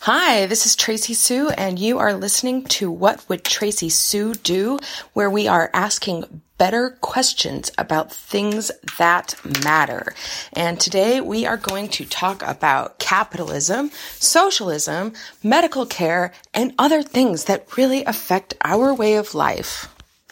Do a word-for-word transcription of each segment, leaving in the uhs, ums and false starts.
Hi, this is Tracy Sue, and you are listening to What Would Tracy Sue Do?, where we are asking better questions about things that matter. And today we are going to talk about capitalism, socialism, medical care, and other things that really affect our way of life.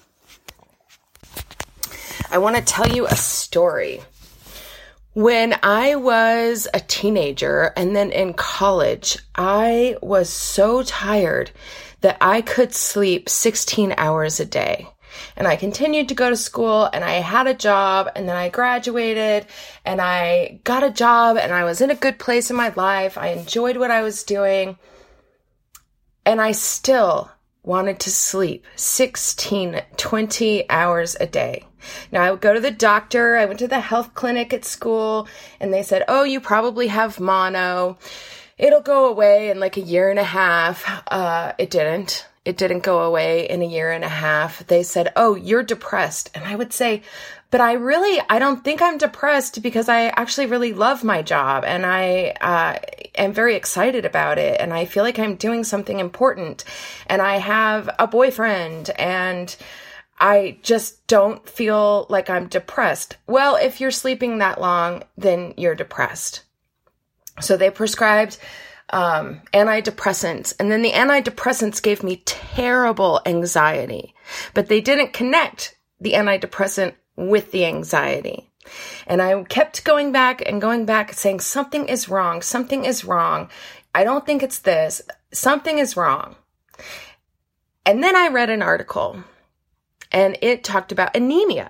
I want to tell you a story. When I was a teenager and then in college, I was so tired that I could sleep sixteen hours a day. And I continued to go to school and I had a job and then I graduated and I got a job and I was in a good place in my life. I enjoyed what I was doing. And I still wanted to sleep sixteen, twenty hours a day. Now, I would go to the doctor. I went to the health clinic at school, and they said, oh, you probably have mono. It'll go away in like a year and a half. Uh, it didn't. It didn't go away in a year and a half. They said, oh, you're depressed. And I would say, but I really, I don't think I'm depressed because I actually really love my job and I uh, am very excited about it. And I feel like I'm doing something important and I have a boyfriend and I just don't feel like I'm depressed. Well, if you're sleeping that long, then you're depressed. So they prescribed um, antidepressants, and then the antidepressants gave me terrible anxiety, but they didn't connect the antidepressant with the anxiety. And I kept going back and going back saying, something is wrong. Something is wrong. I don't think it's this. Something is wrong. And then I read an article and it talked about anemia.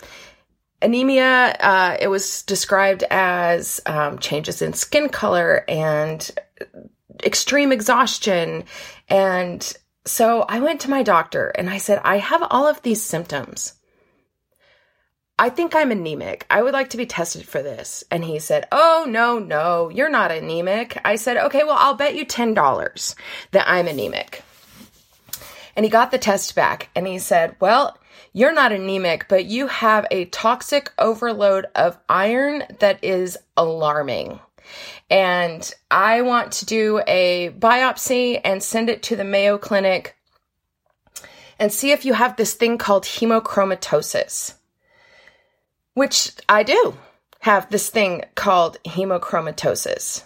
Anemia, uh, it was described as um, changes in skin color and extreme exhaustion. And so I went to my doctor and I said, I have all of these symptoms. I think I'm anemic. I would like to be tested for this. And he said, oh, no, no, you're not anemic. I said, okay, well, I'll bet you ten dollars that I'm anemic. And he got the test back and he said, well, you're not anemic, but you have a toxic overload of iron that is alarming. And I want to do a biopsy and send it to the Mayo Clinic and see if you have this thing called hemochromatosis, which I do have this thing called hemochromatosis.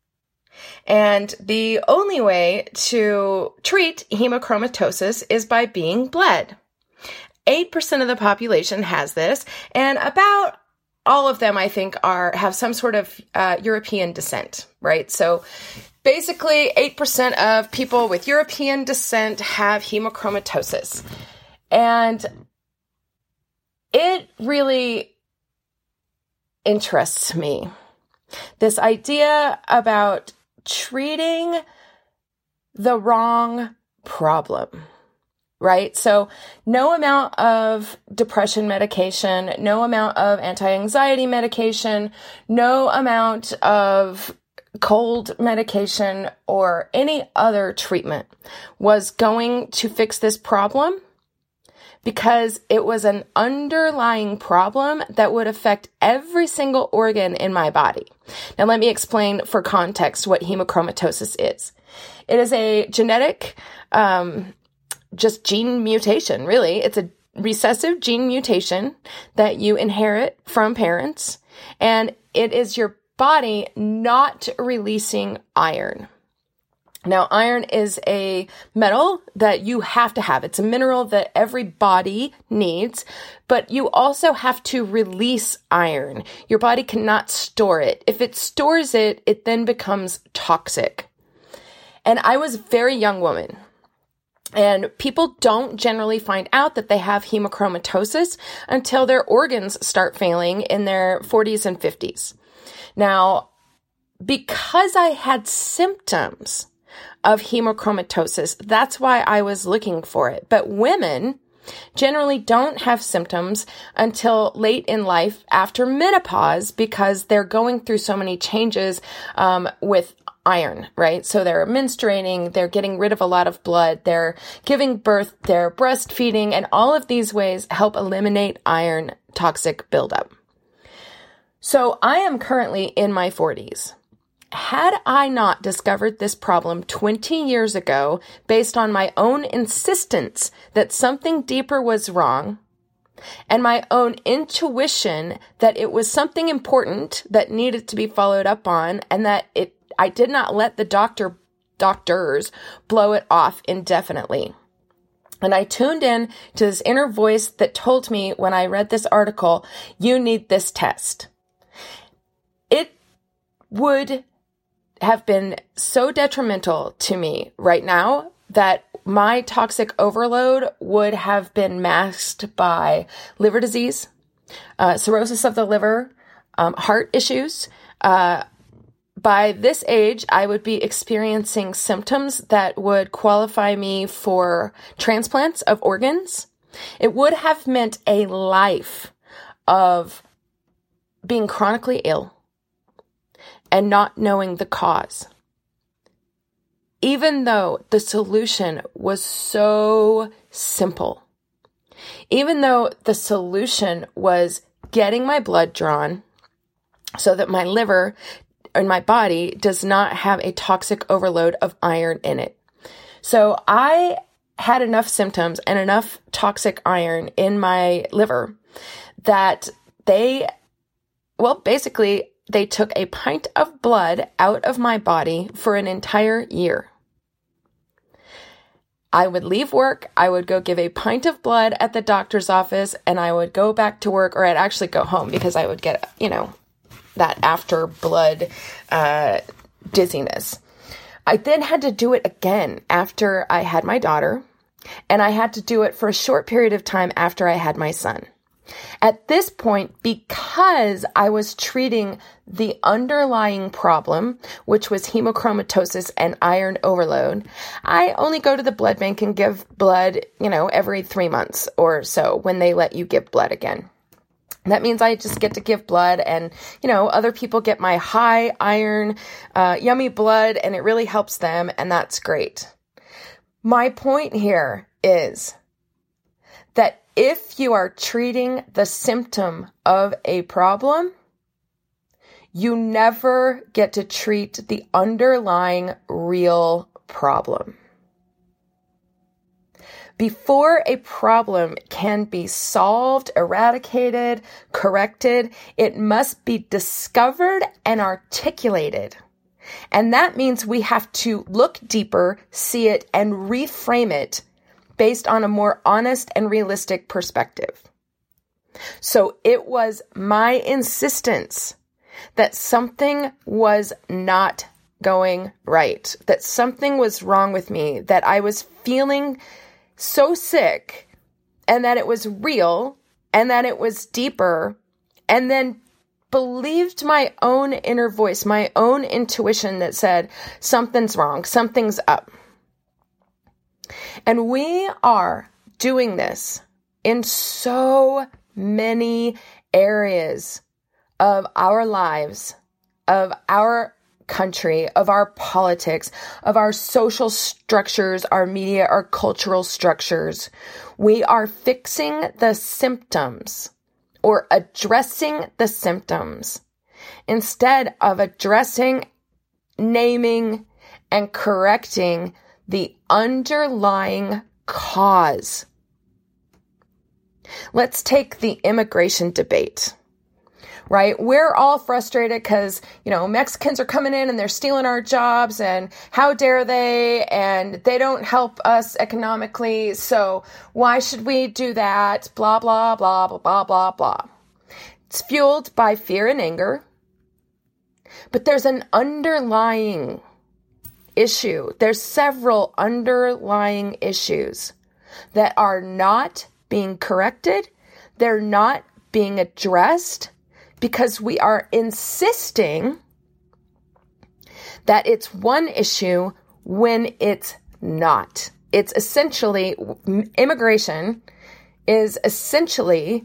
And the only way to treat hemochromatosis is by being bled. eight percent of the population has this, and about all of them, I think, are have some sort of uh, European descent, right? So basically, eight percent of people with European descent have hemochromatosis. And it really interests me, this idea about treating the wrong problem, right? So no amount of depression medication, no amount of anti-anxiety medication, no amount of cold medication or any other treatment was going to fix this problem, because it was an underlying problem that would affect every single organ in my body. Now, let me explain for context what hemochromatosis is. It is a genetic, um, just gene mutation, really. It's a recessive gene mutation that you inherit from parents, and it is your body not releasing iron. Now, iron is a metal that you have to have. It's a mineral that every body needs, but you also have to release iron. Your body cannot store it. If it stores it, it then becomes toxic. And I was a very young woman, and people don't generally find out that they have hemochromatosis until their organs start failing in their forties and fifties. Now, because I had symptoms of hemochromatosis, that's why I was looking for it. But women generally don't have symptoms until late in life after menopause, because they're going through so many changes um, with iron, right? So they're menstruating, they're getting rid of a lot of blood, they're giving birth, they're breastfeeding, and all of these ways help eliminate iron toxic buildup. So I am currently in my forties. had I not discovered this problem twenty years ago based on my own insistence that something deeper was wrong, and my own intuition that it was something important that needed to be followed up on, and that it I did not let the doctor doctors blow it off indefinitely. And I tuned in to this inner voice that told me when I read this article, you need this test. It would have been so detrimental to me right now that my toxic overload would have been masked by liver disease, uh, cirrhosis of the liver, um, heart issues. Uh, by this age, I would be experiencing symptoms that would qualify me for transplants of organs. It would have meant a life of being chronically ill and not knowing the cause. Even though the solution was so simple, even though the solution was getting my blood drawn so that my liver and my body does not have a toxic overload of iron in it. So I had enough symptoms and enough toxic iron in my liver that they, well, basically, they took a pint of blood out of my body for an entire year. I would leave work, I would go give a pint of blood at the doctor's office, and I would go back to work, or I'd actually go home because I would get, you know, that after blood uh, dizziness. I then had to do it again after I had my daughter, and I had to do it for a short period of time after I had my son. At this point, because I was treating the underlying problem, which was hemochromatosis and iron overload, I only go to the blood bank and give blood, you know, every three months or so when they let you give blood again. That means I just get to give blood, and, you know, other people get my high iron, uh, yummy blood, and it really helps them, and that's great. My point here is that if you are treating the symptom of a problem, you never get to treat the underlying real problem. Before a problem can be solved, eradicated, corrected, it must be discovered and articulated. And that means we have to look deeper, see it, and reframe it based on a more honest and realistic perspective. So it was my insistence that something was not going right, that something was wrong with me, that I was feeling so sick, and that it was real, and that it was deeper, and then believed my own inner voice, my own intuition that said, something's wrong, something's up. And we are doing this in so many areas of our lives, of our country, of our politics, of our social structures, our media, our cultural structures. We are fixing the symptoms or addressing the symptoms instead of addressing, naming, and correcting the underlying cause. Let's take the immigration debate. Right? We're all frustrated because, you know, Mexicans are coming in and they're stealing our jobs, and how dare they, and they don't help us economically, so why should we do that? Blah, blah, blah, blah, blah, blah, blah. It's fueled by fear and anger, but there's an underlying issue. There's several underlying issues that are not being corrected. They're not being addressed, because we are insisting that it's one issue when it's not. It's essentially, immigration is essentially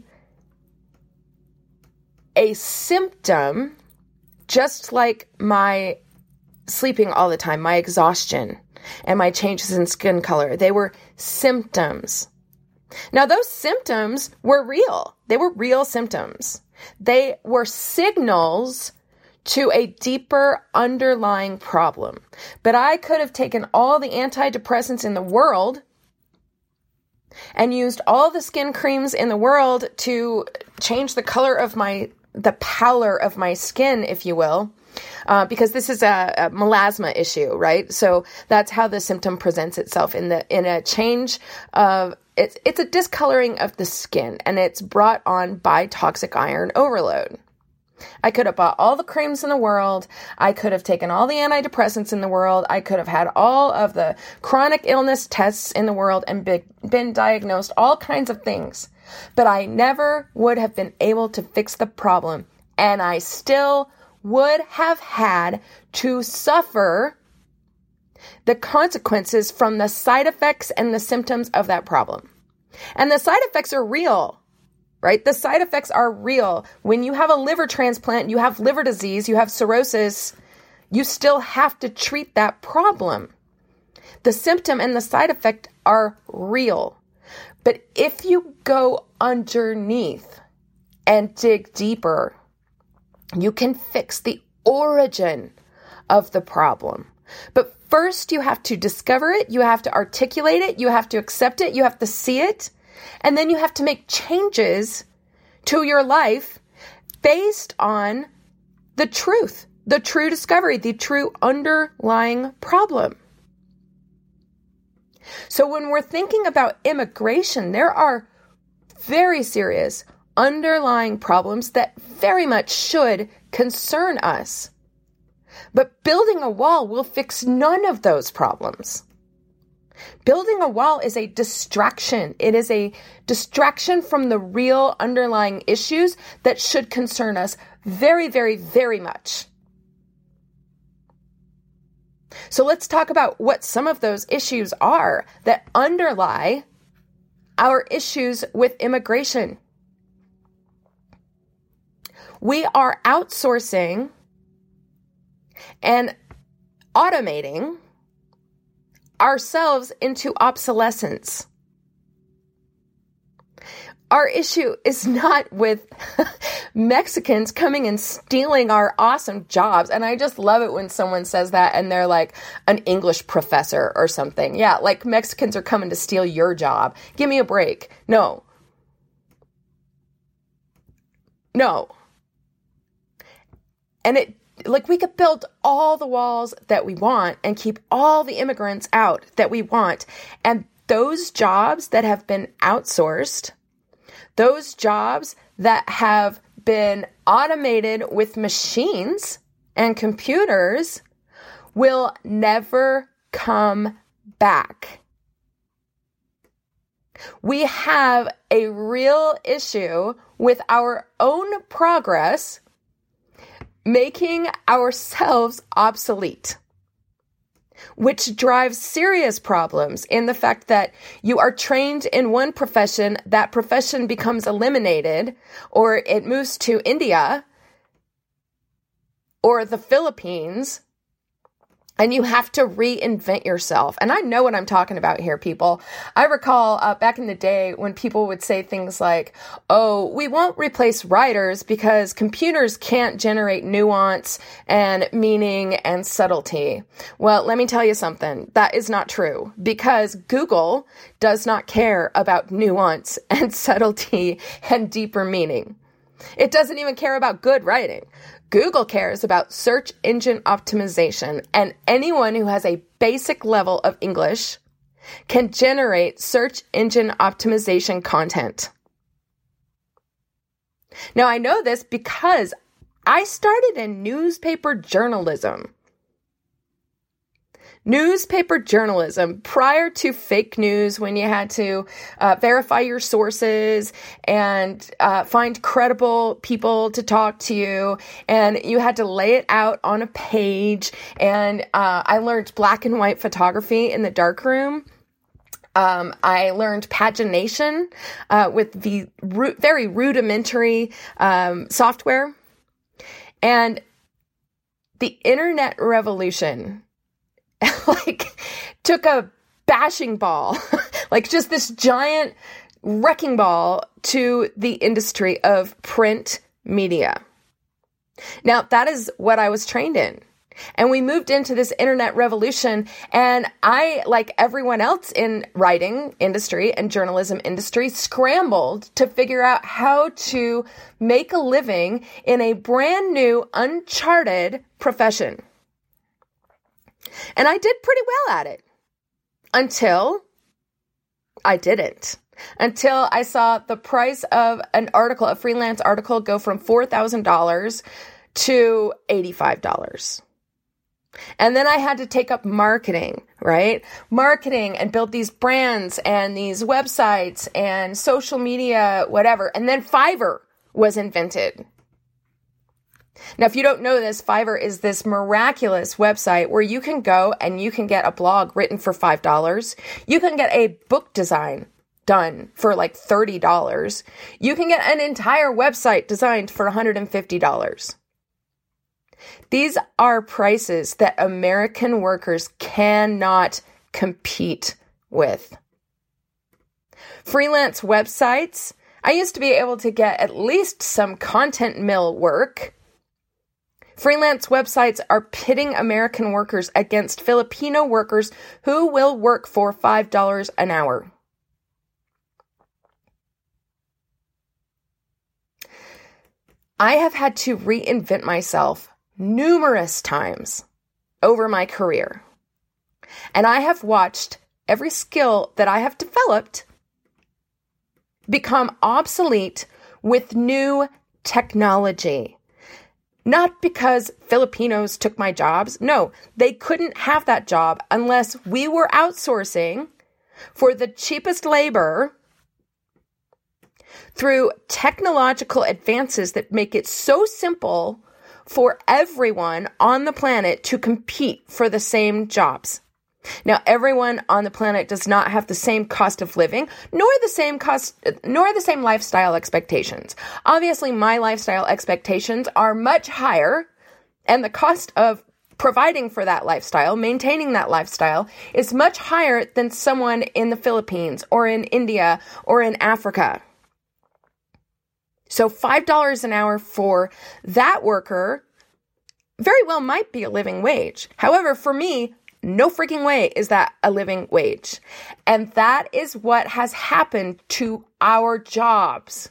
a symptom, just like my sleeping all the time, my exhaustion, and my changes in skin color. They were symptoms. Now, those symptoms were real. They were real symptoms. They were signals to a deeper underlying problem. But I could have taken all the antidepressants in the world and used all the skin creams in the world to change the color of my, the pallor of my skin, if you will, uh, because this is a, a melasma issue, right? So that's how the symptom presents itself in the, in a change of, it's, it's a discoloring of the skin, and it's brought on by toxic iron overload. I could have bought all the creams in the world. I could have taken all the antidepressants in the world. I could have had all of the chronic illness tests in the world and be, been diagnosed all kinds of things. But I never would have been able to fix the problem. And I still would have had to suffer the consequences from the side effects and the symptoms of that problem. And the side effects are real. Right? The side effects are real. When you have a liver transplant, you have liver disease, you have cirrhosis, you still have to treat that problem. The symptom and the side effect are real. But if you go underneath and dig deeper, you can fix the origin of the problem. But first, you have to discover it, you have to articulate it, you have to accept it, you have to see it. And then you have to make changes to your life based on the truth, the true discovery, the true underlying problem. So when we're thinking about immigration, there are very serious underlying problems that very much should concern us. But building a wall will fix none of those problems. Building a wall is a distraction. It is a distraction from the real underlying issues that should concern us very, very, very much. So let's talk about what some of those issues are that underlie our issues with immigration. We are outsourcing and automating ourselves into obsolescence. Our issue is not with Mexicans coming and stealing our awesome jobs. And I just love it when someone says that and they're like an English professor or something. Yeah, like Mexicans are coming to steal your job. Give me a break. No. No. And it Like, we could build all the walls that we want and keep all the immigrants out that we want. And those jobs that have been outsourced, those jobs that have been automated with machines and computers will never come back. We have a real issue with our own progress making ourselves obsolete, which drives serious problems in the fact that you are trained in one profession, that profession becomes eliminated, or it moves to India or the Philippines, and you have to reinvent yourself. And I know what I'm talking about here, people. I recall uh, back in the day when people would say things like, oh, we won't replace writers because computers can't generate nuance and meaning and subtlety. Well, let me tell you something. That is not true, because Google does not care about nuance and subtlety and deeper meaning. It doesn't even care about good writing. Google cares about search engine optimization, and anyone who has a basic level of English can generate search engine optimization content. Now, I know this because I started in newspaper journalism. Newspaper journalism prior to fake news, when you had to uh, verify your sources and uh, find credible people to talk to you, and you had to lay it out on a page. And uh, I learned black and white photography in the darkroom. Um, I learned pagination uh, with the ru- very rudimentary um, software. And the internet revolution like took a bashing ball, like just this giant wrecking ball to the industry of print media. Now, that is what I was trained in. And we moved into this internet revolution, and I, like everyone else in writing industry and journalism industry, scrambled to figure out how to make a living in a brand new, uncharted profession. And I did pretty well at it until I didn't. Until I saw the price of an article, a freelance article, go from four thousand dollars to eighty-five dollars. And then I had to take up marketing, right? Marketing and build these brands and these websites and social media, whatever. And then Fiverr was invented. Now, if you don't know this, Fiverr is this miraculous website where you can go and you can get a blog written for five dollars. You can get a book design done for like thirty dollars. You can get an entire website designed for one hundred fifty dollars. These are prices that American workers cannot compete with. Freelance websites, I used to be able to get at least some content mill work. Freelance websites are pitting American workers against Filipino workers who will work for five dollars an hour. I have had to reinvent myself numerous times over my career. And I have watched every skill that I have developed become obsolete with new technology. Not because Filipinos took my jobs. No, they couldn't have that job unless we were outsourcing for the cheapest labor through technological advances that make it so simple for everyone on the planet to compete for the same jobs. Now, everyone on the planet does not have the same cost of living, nor the same cost, nor the same lifestyle expectations. Obviously, my lifestyle expectations are much higher, and the cost of providing for that lifestyle, maintaining that lifestyle, is much higher than someone in the Philippines or in India or in Africa. So five dollars an hour for that worker very well might be a living wage. However, for me, no freaking way is that a living wage. And that is what has happened to our jobs.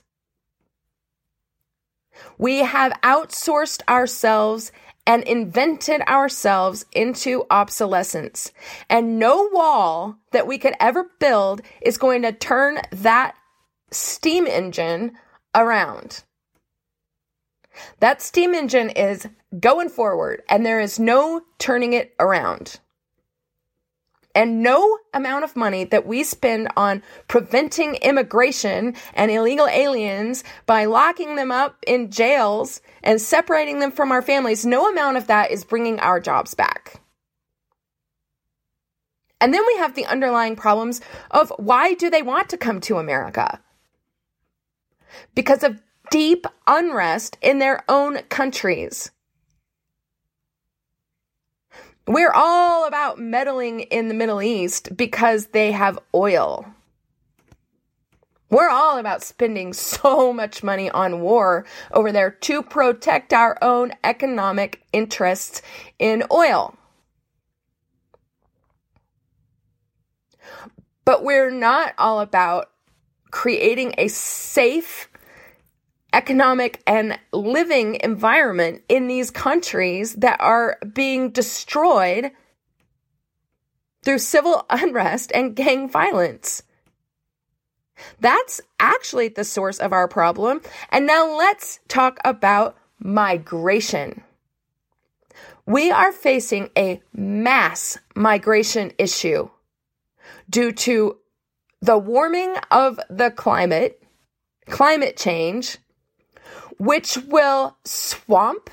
We have outsourced ourselves and invented ourselves into obsolescence. And no wall that we could ever build is going to turn that steam engine around. That steam engine is going forward, and there is no turning it around. And no amount of money that we spend on preventing immigration and illegal aliens by locking them up in jails and separating them from our families, no amount of that is bringing our jobs back. And then we have the underlying problems of why do they want to come to America? Because of deep unrest in their own countries. We're all about meddling in the Middle East because they have oil. We're all about spending so much money on war over there to protect our own economic interests in oil. But we're not all about creating a safe economic and living environment in these countries that are being destroyed through civil unrest and gang violence. That's actually the source of our problem. And now let's talk about migration. We are facing a mass migration issue due to the warming of the climate, climate change, which will swamp,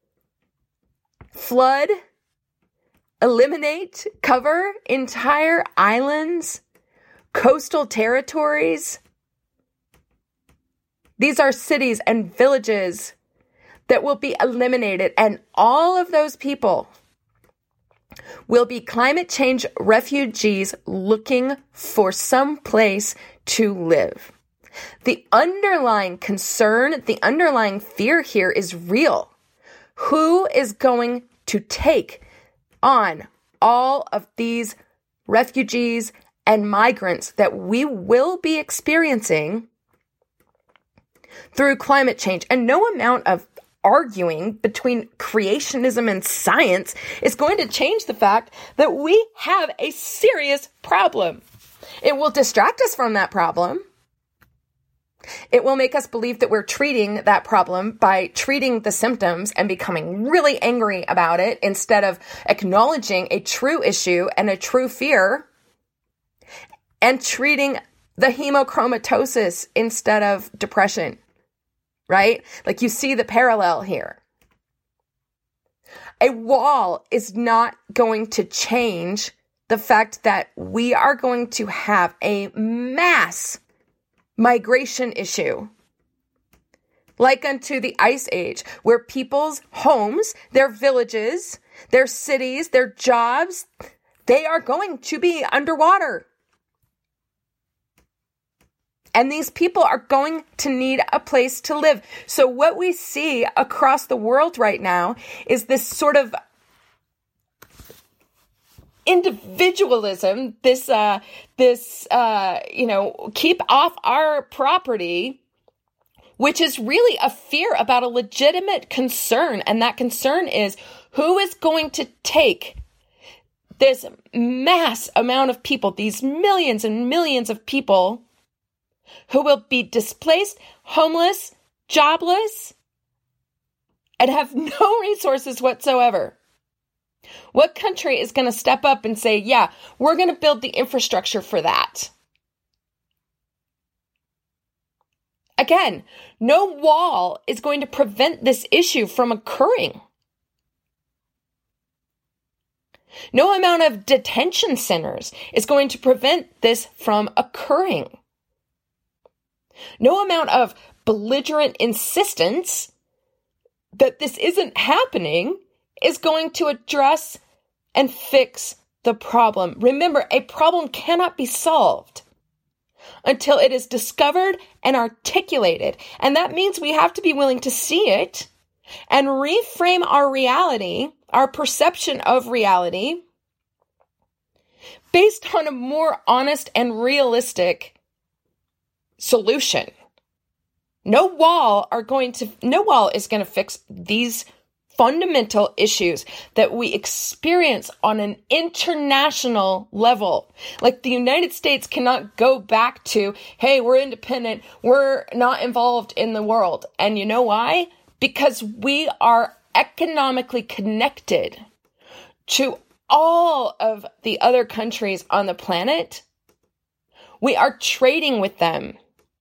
flood, eliminate, cover entire islands, coastal territories. These are cities and villages that will be eliminated, and all of those people will be climate change refugees looking for some place to live. The underlying concern, the underlying fear here is real. Who is going to take on all of these refugees and migrants that we will be experiencing through climate change? And no amount of arguing between creationism and science is going to change the fact that we have a serious problem. It will distract us from that problem. It will make us believe that we're treating that problem by treating the symptoms and becoming really angry about it instead of acknowledging a true issue and a true fear and treating the hemochromatosis instead of depression, right? Like, you see the parallel here. A wall is not going to change the fact that we are going to have a mass migration issue, like unto the Ice Age, where people's homes, their villages, their cities, their jobs, they are going to be underwater. And these people are going to need a place to live. So what we see across the world right now is this sort of individualism, this, uh, this, uh, you know, keep off our property, which is really a fear about a legitimate concern. And that concern is, who is going to take this mass amount of people, these millions and millions of people who will be displaced, homeless, jobless, and have no resources whatsoever? What country is going to step up and say, yeah, we're going to build the infrastructure for that? Again, no wall is going to prevent this issue from occurring. No amount of detention centers is going to prevent this from occurring. No amount of belligerent insistence that this isn't happening is going to address and fix the problem. Remember, a problem cannot be solved until it is discovered and articulated. And that means we have to be willing to see it and reframe our reality, our perception of reality, based on a more honest and realistic solution. No wall are going to, no wall is going to fix these fundamental issues that we experience on an international level. Like, the United States cannot go back to, hey, we're independent, we're not involved in the world. And you know why? Because we are economically connected to all of the other countries on the planet. We are trading with them.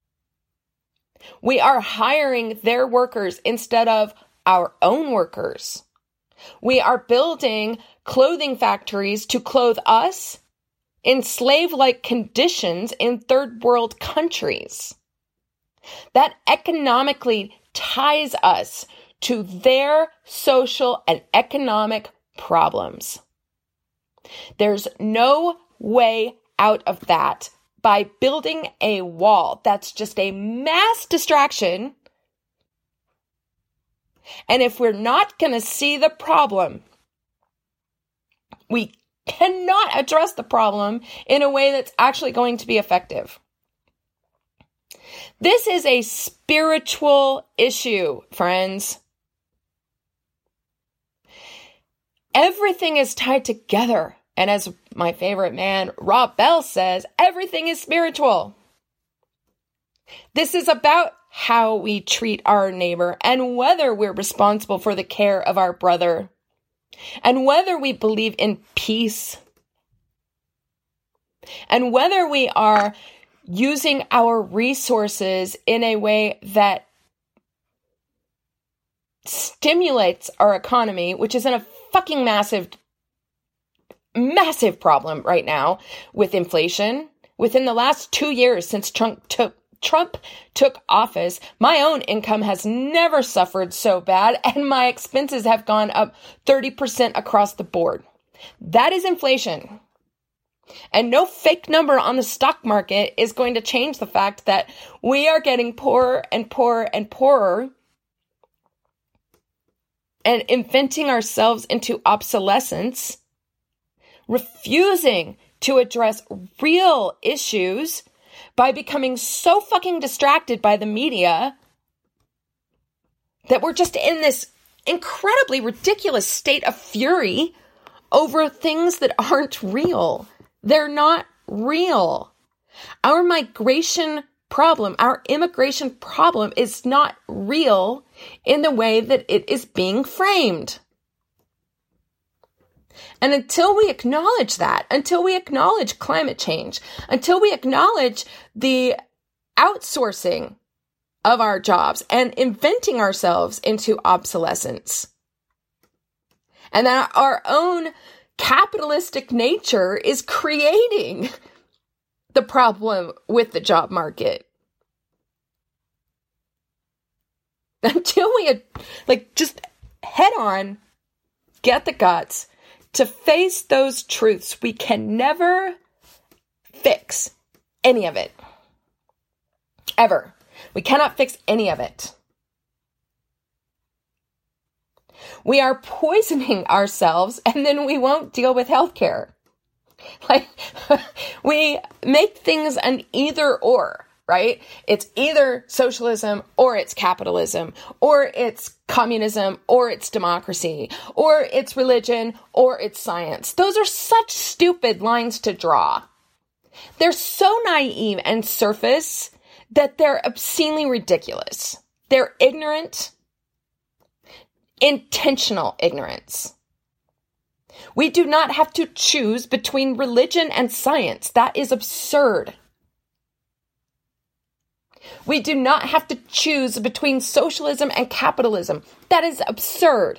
We are hiring their workers instead of our own workers. We are building clothing factories to clothe us in slave-like conditions in third world countries. That economically ties us to their social and economic problems. There's no way out of that by building a wall. That's just a mass distraction. And if we're not going to see the problem, we cannot address the problem in a way that's actually going to be effective. This is a spiritual issue, friends. Everything is tied together. And as my favorite man, Rob Bell, says, everything is spiritual. This is about how we treat our neighbor and whether we're responsible for the care of our brother and whether we believe in peace and whether we are using our resources in a way that stimulates our economy, which is in a fucking massive, massive problem right now with inflation. Within the last two years since Trump took Trump took office, my own income has never suffered so bad, and my expenses have gone up thirty percent across the board. That is inflation. And no fake number on the stock market is going to change the fact that we are getting poorer and poorer and poorer. and inventing ourselves into obsolescence, refusing to address real issues by becoming so fucking distracted by the media that we're just in this incredibly ridiculous state of fury over things that aren't real. They're not real. Our migration problem, our immigration problem is not real in the way that it is being framed. And until we acknowledge that, until we acknowledge climate change, until we acknowledge the outsourcing of our jobs and inventing ourselves into obsolescence, and that our own capitalistic nature is creating the problem with the job market, until we like just head on get the guts to face those truths, we can never fix any of it. Ever. We cannot fix any of it. We are poisoning ourselves, and then we won't deal with healthcare. Like, we make things an either or, right? It's either socialism or it's capitalism, or it's communism or it's democracy, or it's religion or it's science. Those are such stupid lines to draw. They're so naive and surface that they're obscenely ridiculous. They're ignorant, intentional ignorance. We do not have to choose between religion and science. That is absurd. We do not have to choose between socialism and capitalism. That is absurd.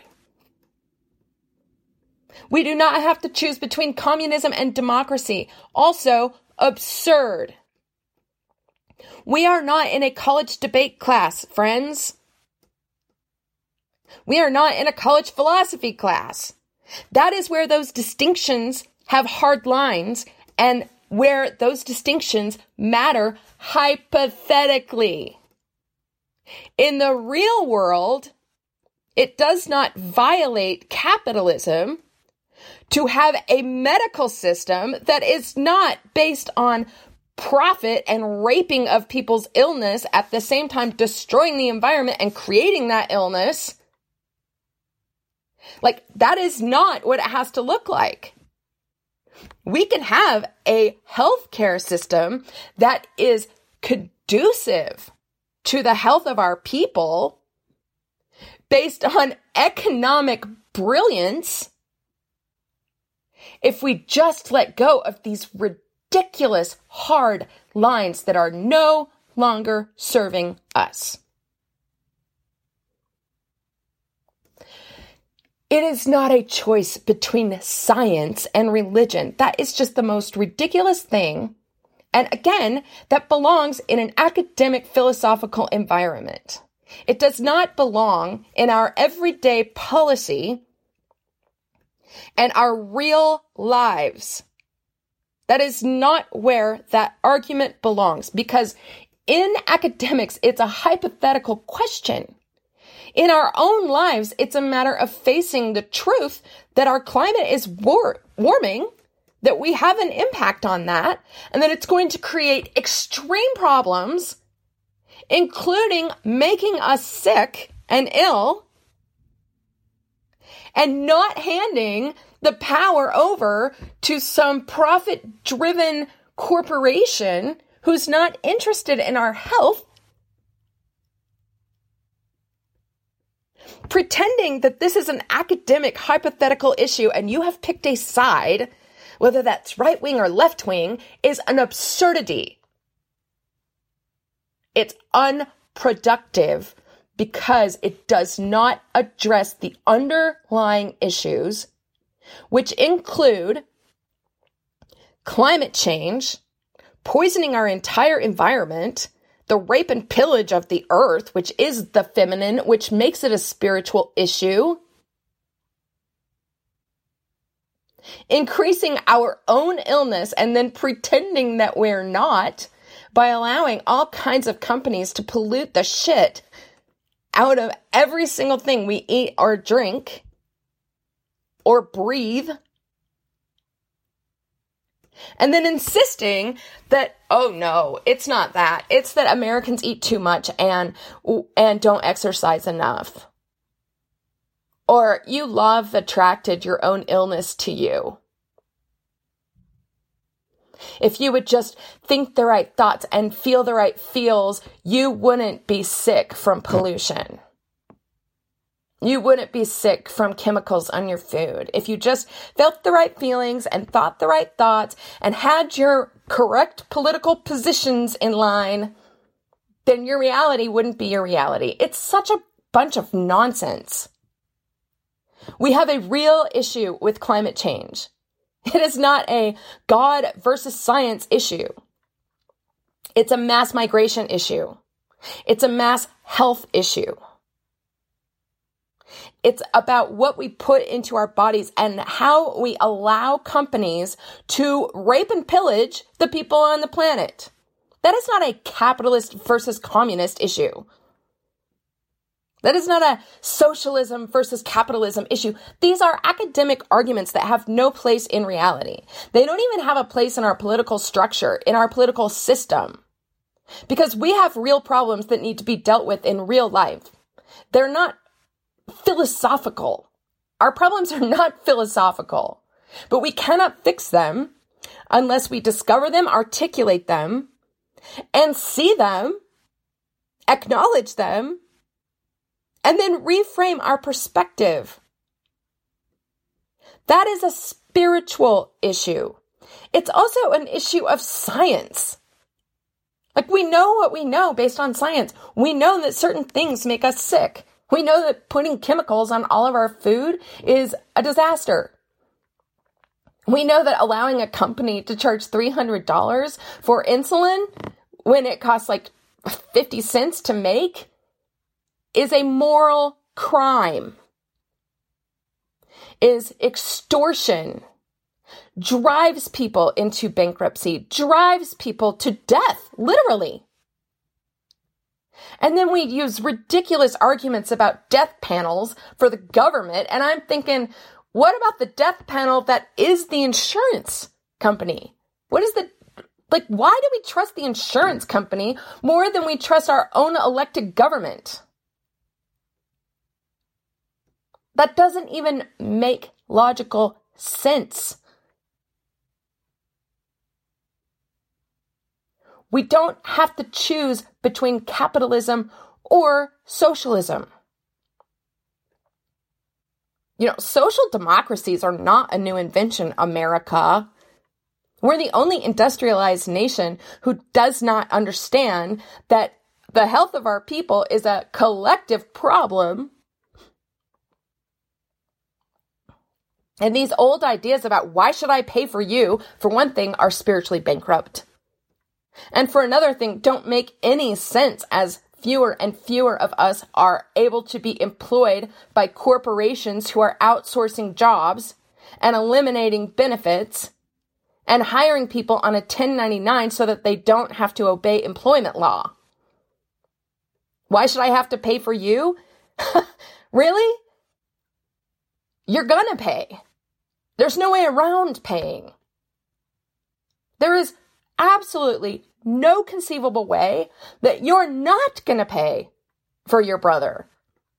We do not have to choose between communism and democracy. Also absurd. We are not in a college debate class, friends. We are not in a college philosophy class. That is where those distinctions have hard lines and where those distinctions matter hypothetically. In the real world, it does not violate capitalism to have a medical system that is not based on profit and raping of people's illness, at the same time destroying the environment and creating that illness. Like, that is not what it has to look like. We can have a healthcare system that is conducive to the health of our people based on economic brilliance if we just let go of these ridiculous hard lines that are no longer serving us. It is not a choice between science and religion. That is just the most ridiculous thing. And again, that belongs in an academic philosophical environment. It does not belong in our everyday policy and our real lives. That is not where that argument belongs, because in academics, it's a hypothetical question. In our own lives, it's a matter of facing the truth that our climate is war- warming, that we have an impact on that, and that it's going to create extreme problems, including making us sick and ill, and not handing the power over to some profit-driven corporation who's not interested in our health, pretending that this is an academic hypothetical issue and you have picked a side, whether that's right wing or left wing, is an absurdity. It's unproductive because it does not address the underlying issues, which include climate change, poisoning our entire environment, the rape and pillage of the earth, which is the feminine, which makes it a spiritual issue, increasing our own illness and then pretending that we're not by allowing all kinds of companies to pollute the shit out of every single thing we eat or drink or breathe. And then insisting that, oh no, it's not that. It's that Americans eat too much and and don't exercise enough. Or you love attracted your own illness to you. If you would just think the right thoughts and feel the right feels, you wouldn't be sick from pollution. You wouldn't be sick from chemicals on your food. If you just felt the right feelings and thought the right thoughts and had your correct political positions in line, then your reality wouldn't be your reality. It's such a bunch of nonsense. We have a real issue with climate change. It is not a God versus science issue. It's a mass migration issue. It's a mass health issue. It's about what we put into our bodies and how we allow companies to rape and pillage the people on the planet. That is not a capitalist versus communist issue. That is not a socialism versus capitalism issue. These are academic arguments that have no place in reality. They don't even have a place in our political structure, in our political system. Because we have real problems that need to be dealt with in real life. They're not philosophical. Our problems are not philosophical. But we cannot fix them unless we discover them, articulate them, and see them, acknowledge them, and then reframe our perspective. That is a spiritual issue. It's also an issue of science. Like, we know what we know based on science. We know that certain things make us sick. We know that putting chemicals on all of our food is a disaster. We know that allowing a company to charge three hundred dollars for insulin when it costs like fifty cents to make is a moral crime, is extortion, drives people into bankruptcy, drives people to death, literally. And then we use ridiculous arguments about death panels for the government. And I'm thinking, what about the death panel that is the insurance company? What is the, like, why do we trust the insurance company more than we trust our own elected government? That doesn't even make logical sense. We don't have to choose between capitalism or socialism. You know, social democracies are not a new invention, America. We're the only industrialized nation who does not understand that the health of our people is a collective problem. And these old ideas about why should I pay for you, for one thing, are spiritually bankrupt. And for another thing, don't make any sense as fewer and fewer of us are able to be employed by corporations who are outsourcing jobs and eliminating benefits and hiring people on a ten ninety-nine so that they don't have to obey employment law. Why should I have to pay for you? Really? You're gonna pay. There's no way around paying. There is absolutely no conceivable way that you're not going to pay for your brother.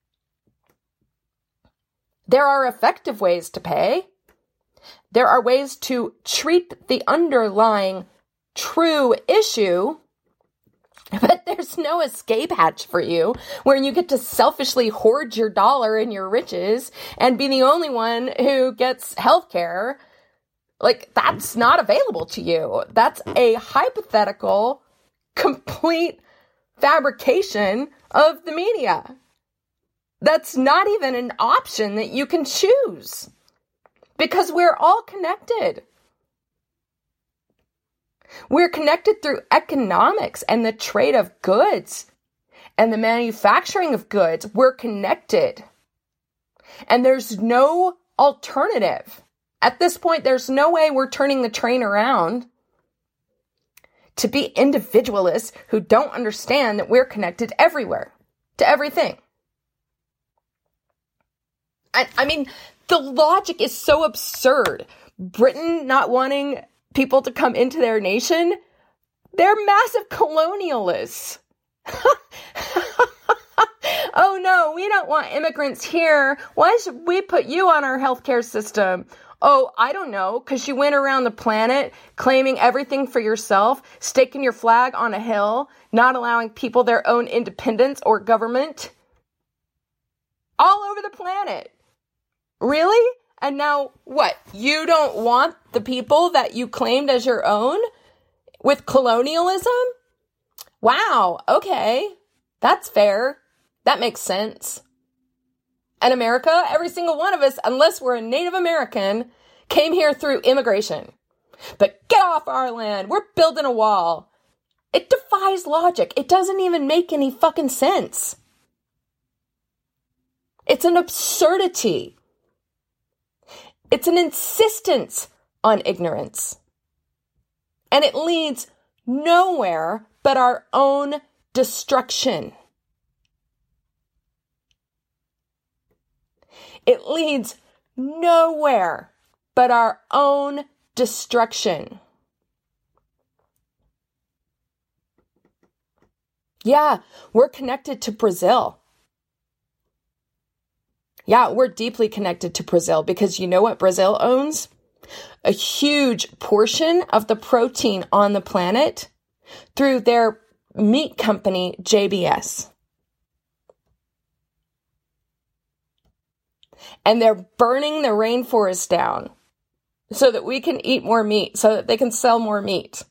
There are effective ways to pay. There are ways to treat the underlying true issue, but there's no escape hatch for you where you get to selfishly hoard your dollar and your riches and be the only one who gets healthcare. Like, that's not available to you. That's a hypothetical, complete fabrication of the media. That's not even an option that you can choose because we're all connected. We're connected through economics and the trade of goods and the manufacturing of goods. We're connected. And there's no alternative. At this point, there's no way we're turning the train around to be individualists who don't understand that we're connected everywhere, to everything. I, I mean, the logic is so absurd. Britain not wanting people to come into their nation, they're massive colonialists. Oh no, we don't want immigrants here. Why should we put you on our healthcare system? Oh, I don't know, because you went around the planet claiming everything for yourself, staking your flag on a hill, not allowing people their own independence or government. All over the planet. Really? And now what? You don't want the people that you claimed as your own with colonialism? Wow, okay. That's fair. That makes sense. And America, every single one of us, unless we're a Native American, came here through immigration. But get off our land. We're building a wall. It defies logic. It doesn't even make any fucking sense. It's an absurdity. It's an insistence on ignorance. And it leads nowhere but our own destruction. It leads nowhere but our own destruction. Yeah, we're connected to Brazil. Yeah, we're deeply connected to Brazil because you know what Brazil owns? A huge portion of the protein on the planet through their meat company, J B S. And they're burning the rainforest down so that we can eat more meat, so that they can sell more meat.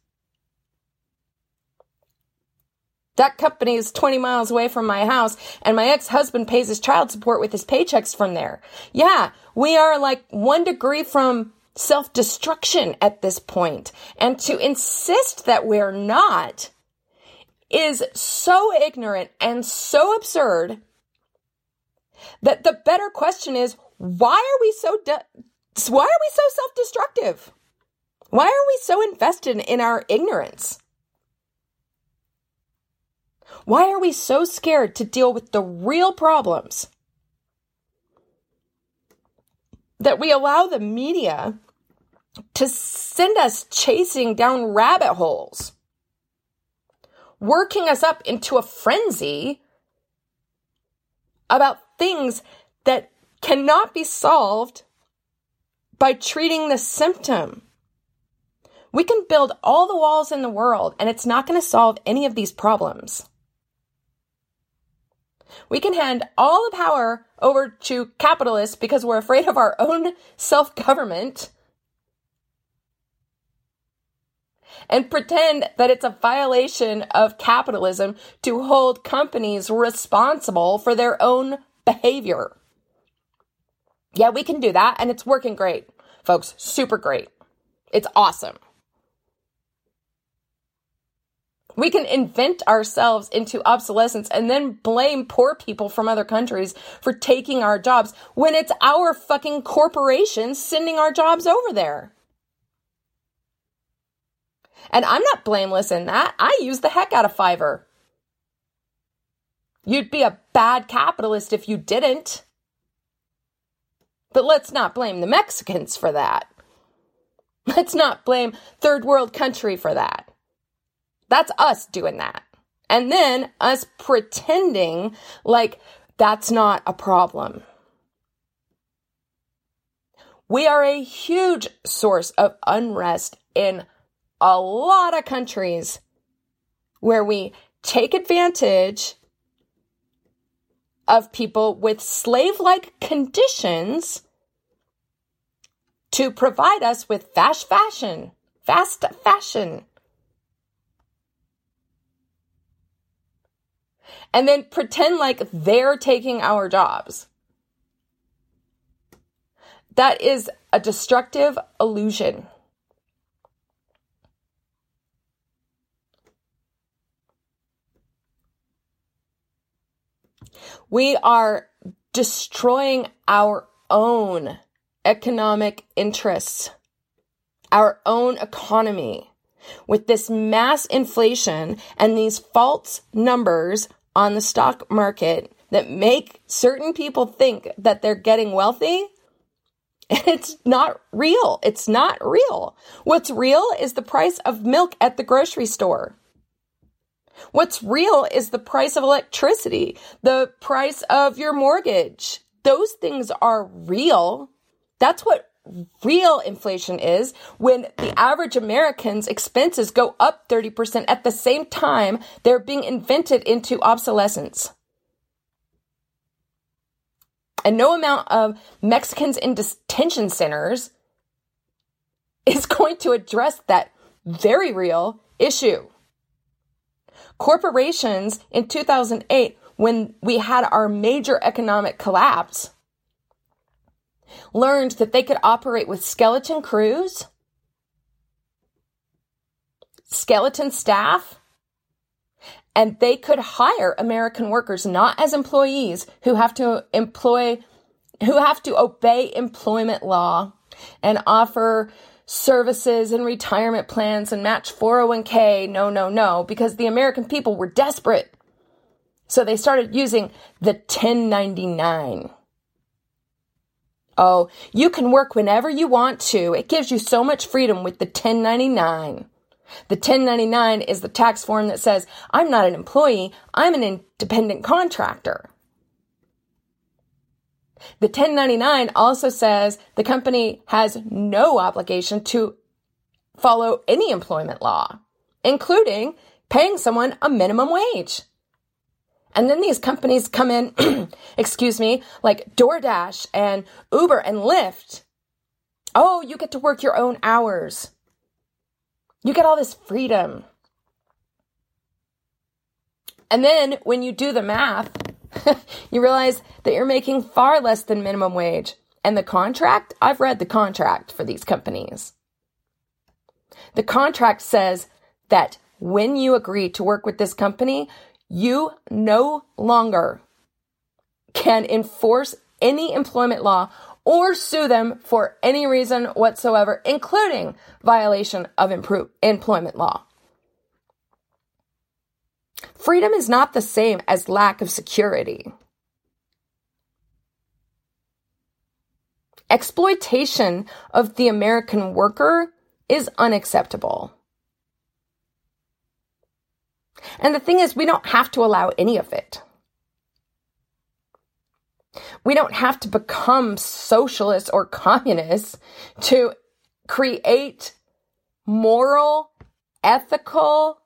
That company is twenty miles away from my house, and my ex-husband pays his child support with his paychecks from there. Yeah, we are like one degree from self-destruction at this point. And to insist that we're not is so ignorant and so absurd that the better question is, why are we so de- why are we so self-destructive? Why are we so invested in our ignorance? Why are we so scared to deal with the real problems that we allow the media to send us chasing down rabbit holes, working us up into a frenzy about things that cannot be solved by treating the symptom? We can build all the walls in the world, and it's not going to solve any of these problems. We can hand all the power over to capitalists because we're afraid of our own self-government and pretend that it's a violation of capitalism to hold companies responsible for their own behavior. Yeah, we can do that, and it's working great, folks. Super great. It's awesome. We can invent ourselves into obsolescence and then blame poor people from other countries for taking our jobs when it's our fucking corporations sending our jobs over there. And I'm not blameless in that. I use the heck out of Fiverr. You'd be a bad capitalist if you didn't. But let's not blame the Mexicans for that. Let's not blame third world country for that. That's us doing that. And then us pretending like that's not a problem. We are a huge source of unrest in a lot of countries where we take advantage of people with slave-like conditions to provide us with fast fashion, fast fashion. And then pretend like they're taking our jobs. That is a destructive illusion. We are destroying our own economic interests, our own economy, with this mass inflation and these false numbers on the stock market that make certain people think that they're getting wealthy. It's not real. It's not real. What's real is the price of milk at the grocery store. What's real is the price of electricity, the price of your mortgage. Those things are real. That's what real inflation is, when the average American's expenses go up thirty percent at the same time they're being invented into obsolescence. And no amount of Mexicans in detention centers is going to address that very real issue. Corporations in two thousand eight, when we had our major economic collapse, learned that they could operate with skeleton crews, skeleton staff, and they could hire American workers not as employees who have to employ, who have to obey employment law and offer services and retirement plans and match four oh one k. No, no, no, because the American people were desperate. So they started using the ten ninety-nine. Oh, you can work whenever you want to. It gives you so much freedom with the ten ninety-nine. The ten ninety-nine is the tax form that says, I'm not an employee, I'm an independent contractor. The ten ninety-nine also says the company has no obligation to follow any employment law, including paying someone a minimum wage. And then these companies come in, excuse me, like DoorDash and Uber and Lyft. Oh, you get to work your own hours. You get all this freedom. And then when you do the math, you realize that you're making far less than minimum wage. And the contract, I've read the contract for these companies. The contract says that when you agree to work with this company, you no longer can enforce any employment law or sue them for any reason whatsoever, including violation of impro- employment law. Freedom is not the same as lack of security. Exploitation of the American worker is unacceptable. And the thing is, we don't have to allow any of it. We don't have to become socialists or communists to create moral, ethical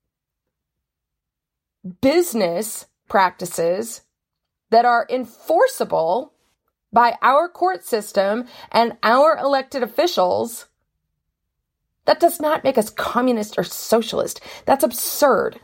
business practices that are enforceable by our court system and our elected officials. That does not make us communist or socialist. That's absurd.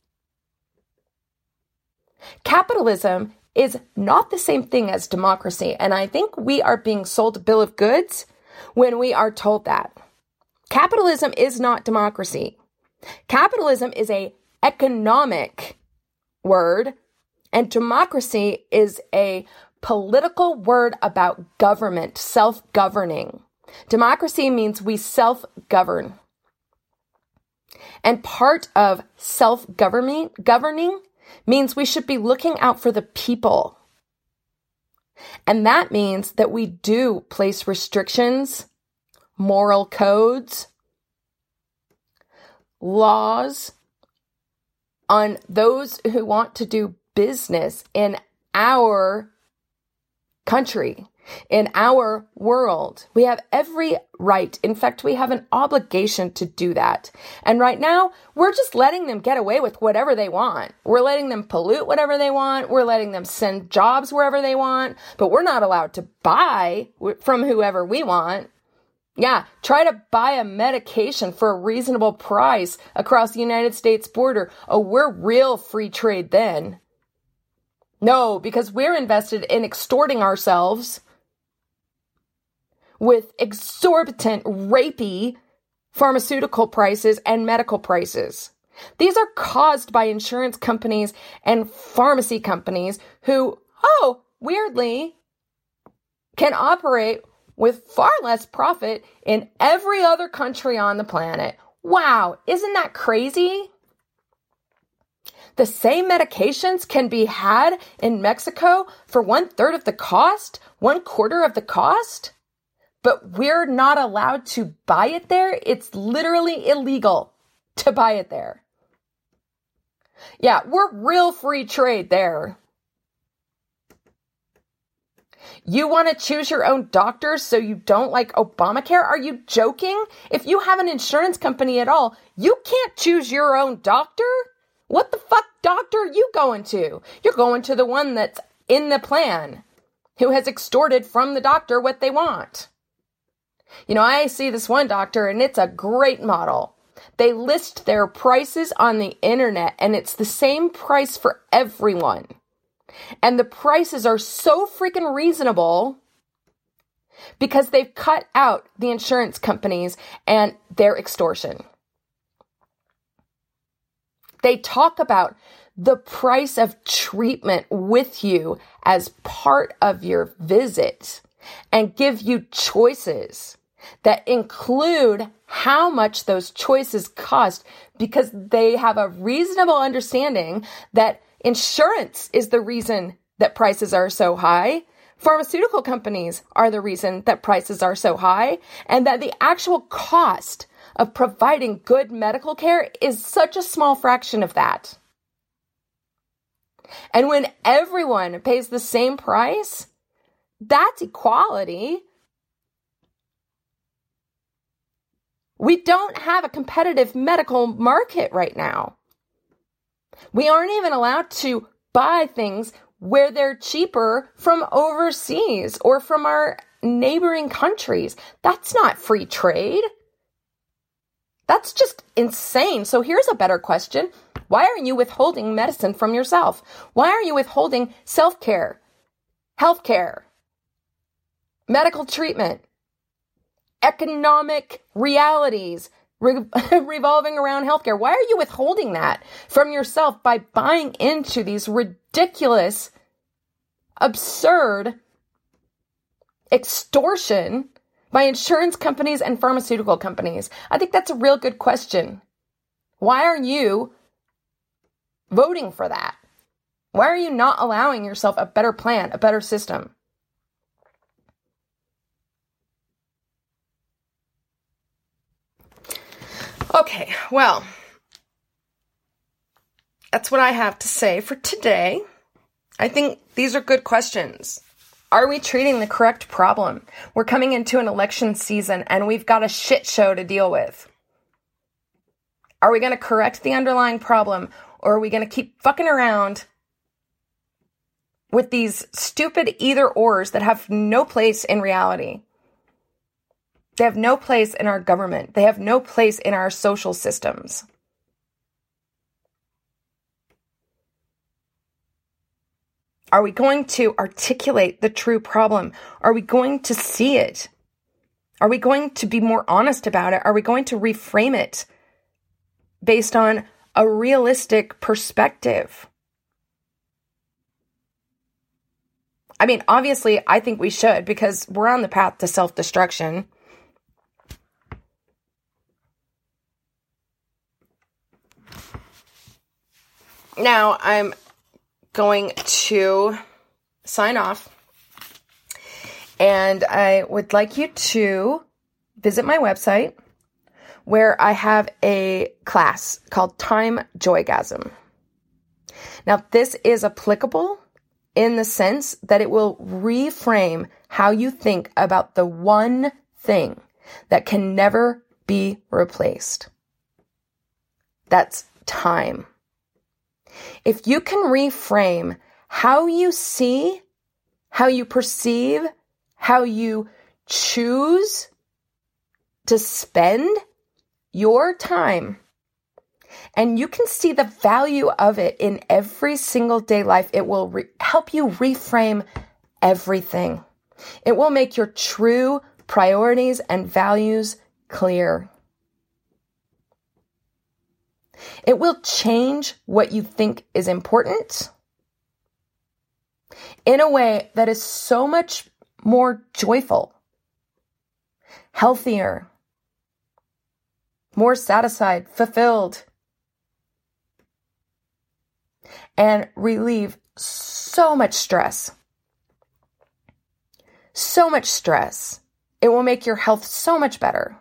Capitalism is not the same thing as democracy, and I think we are being sold a bill of goods when we are told that. Capitalism is not democracy. Capitalism is a economic word, and democracy is a political word about government, self-governing. Democracy means we self-govern. And part of self-governing governing means we should be looking out for the people. And that means that we do place restrictions, moral codes, laws on those who want to do business in our country, in our world. We have every right. In fact, we have an obligation to do that. And right now, we're just letting them get away with whatever they want. We're letting them pollute whatever they want. We're letting them send jobs wherever they want. But we're not allowed to buy from whoever we want. Yeah, try to buy a medication for a reasonable price across the United States border. Oh, we're real free trade then. No, because we're invested in extorting ourselves with exorbitant, rapey pharmaceutical prices and medical prices. These are caused by insurance companies and pharmacy companies who, oh, weirdly, can operate with far less profit in every other country on the planet. Wow, isn't that crazy? The same medications can be had in Mexico for one third of the cost, one quarter of the cost, but we're not allowed to buy it there. It's literally illegal to buy it there. Yeah, we're real free trade there. You want to choose your own doctor so you don't like Obamacare? Are you joking? If you have an insurance company at all, you can't choose your own doctor? What the fuck doctor are you going to? You're going to the one that's in the plan, who has extorted from the doctor what they want. You know, I see this one doctor and it's a great model. They list their prices on the internet and it's the same price for everyone. And the prices are so freaking reasonable because they've cut out the insurance companies and their extortion. They talk about the price of treatment with you as part of your visit and give you choices that include how much those choices cost because they have a reasonable understanding that insurance is the reason that prices are so high. Pharmaceutical companies are the reason that prices are so high, and that the actual cost of providing good medical care is such a small fraction of that. And when everyone pays the same price, that's equality. We don't have a competitive medical market right now. We aren't even allowed to buy things where they're cheaper from overseas or from our neighboring countries. That's not free trade. That's just insane. So here's a better question. Why are you withholding medicine from yourself? Why are you withholding self-care, healthcare, medical treatment, economic realities re- revolving around healthcare? Why are you withholding that from yourself by buying into these ridiculous, absurd extortion by insurance companies and pharmaceutical companies? I think that's a real good question. Why are you voting for that? Why are you not allowing yourself a better plan, a better system? Okay, well, that's what I have to say for today. I think these are good questions. Are we treating the correct problem? We're coming into an election season and we've got a shit show to deal with. Are we going to correct the underlying problem, or are we going to keep fucking around with these stupid either-ors that have no place in reality? They have no place in our government. They have no place in our social systems. Are we going to articulate the true problem? Are we going to see it? Are we going to be more honest about it? Are we going to reframe it based on a realistic perspective? I mean, obviously, I think we should, because we're on the path to self-destruction. Now, I'm going to sign off, and I would like you to visit my website, where I have a class called Time Joygasm. Now, this is applicable in the sense that it will reframe how you think about the one thing that can never be replaced. That's time. If you can reframe how you see, how you perceive, how you choose to spend your time, and you can see the value of it in every single day life, it will re- help you reframe everything. It will make your true priorities and values clear. It will change what you think is important in a way that is so much more joyful, healthier, more satisfied, fulfilled. and relieve so much stress. So much stress. It will make your health so much better.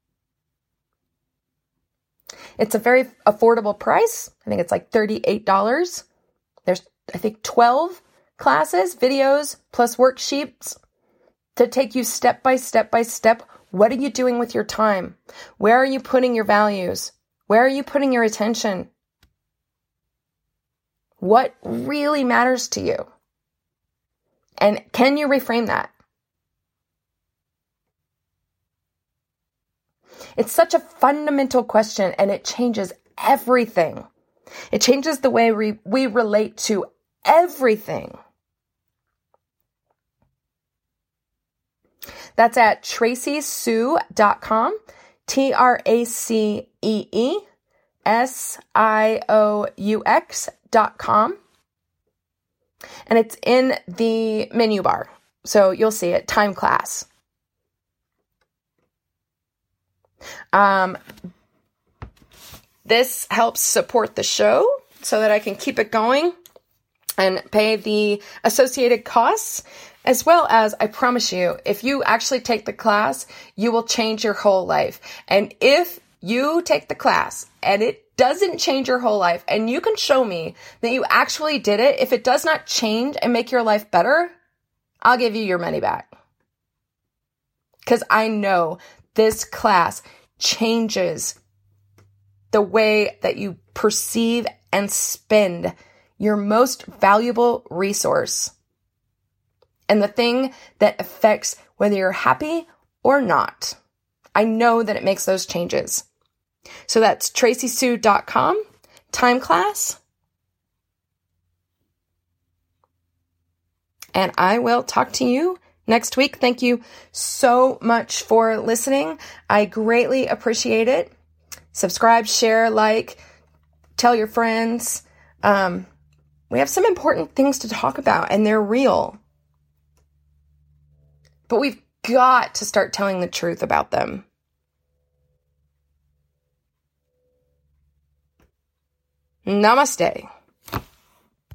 It's a very affordable price. I think it's like thirty-eight dollars. There's, I think, twelve classes, videos, plus worksheets to take you step by step by step. What are you doing with your time? Where are you putting your values? Where are you putting your attention? What really matters to you? And can you reframe that? It's such a fundamental question, and it changes everything. It changes the way we, we relate to everything. That's at tracy siou dot com, T R A C E E S I O U X dot com. And it's in the menu bar. So you'll see it, time class. Um, this helps support the show so that I can keep it going and pay the associated costs, as well as, I promise you, if you actually take the class, you will change your whole life. And if you take the class and it doesn't change your whole life, and you can show me that you actually did it, if it does not change and make your life better, I'll give you your money back. Because I know this class changes the way that you perceive and spend your most valuable resource, and the thing that affects whether you're happy or not. I know that it makes those changes. So that's tracy siou dot com, time class. And I will talk to you next week. Thank you so much for listening. I greatly appreciate it. Subscribe, share, like, tell your friends. Um, we have some important things to talk about, and they're real. But we've got to start telling the truth about them. Namaste.